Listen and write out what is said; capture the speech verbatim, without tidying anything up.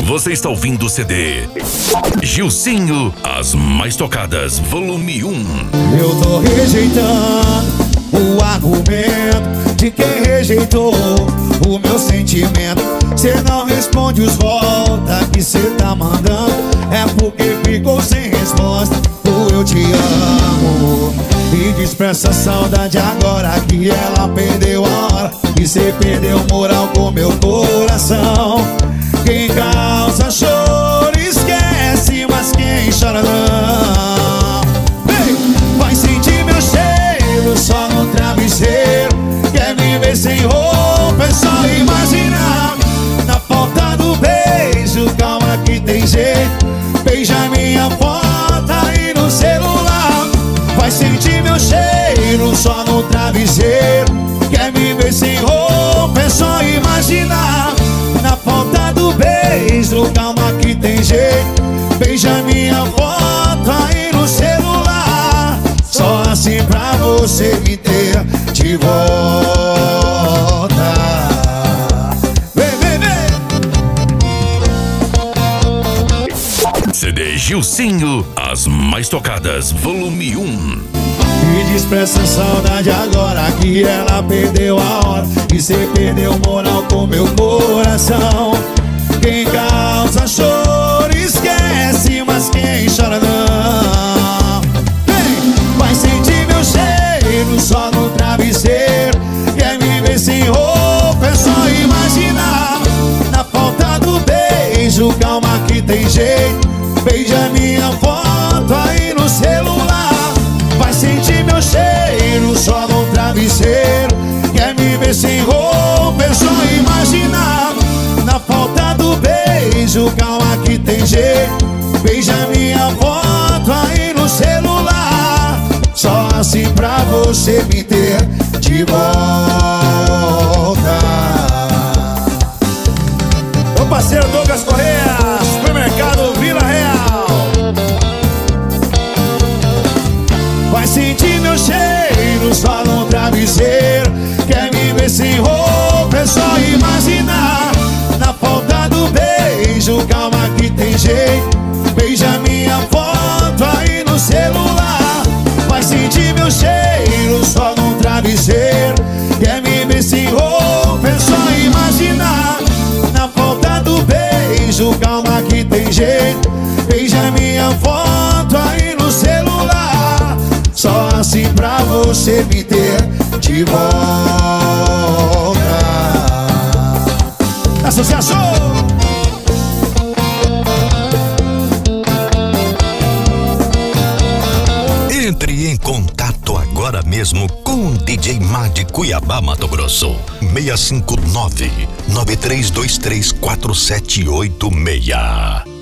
Você está ouvindo o C D Gilcinho, as mais tocadas, volume um. Eu tô rejeitando o argumento de quem rejeitou o meu sentimento. Cê não responde os volta que cê tá mandando. É porque ficou sem resposta do eu te amo. E diz pra essa saudade agora que ela perdeu a hora. E cê perdeu moral com meu coração. Quem causa choro esquece, mas quem chora não. Ei, vai sentir meu cheiro só no travesseiro. Quer me ver sem roupa, é só imaginar. Na ponta do beijo, calma que tem jeito. Beija minha foto aí no celular. Vai sentir meu cheiro só no travesseiro. Quer me ver sem roupa, é só imaginar. Na ponta do beijo, calma que tem jeito. Beija minha foto aí no celular. Só assim pra você me ter de volta. Vem, vem, vem. C D Gilcinho, as mais tocadas, volume um. E diz pra essa saudade agora que ela perdeu a hora. E cê perdeu moral com meu coração. Quem causa choro esquece, mas quem chora não. Vem, vai sentir meu cheiro só no travesseiro. Quer me ver sem roupa, é só imaginar. Na ponta do beijo, calma que tem jeito. Beija minha foto aí no celular. Vai sentir meu cheiro só no travesseiro. Quer me ver sem roupa, é só imaginar. Na falta do beijo, calma que tem jeito. Beija minha foto aí no celular. Só assim pra você me ter de volta. Meu parceiro Douglas Correia, supermercado Vila Real. Vai sentir meu cheiro só no travesseiro. Quer me ver sem roupa, é só imaginar. Na falta do beijo, calma que tem jeito. Beija minha foto aí no celular. Vai sentir meu cheiro só no travesseiro. Quer me ver sem roupa, é só imaginar. Na falta do beijo, calma que tem jeito. Beija minha foto aí no celular. Só assim pra você me ter de volta. Associação! Entre em contato agora mesmo com o D J Mad Cuiabá, Mato Grosso. seis cinco nove, nove três dois três, quatro sete oito seis.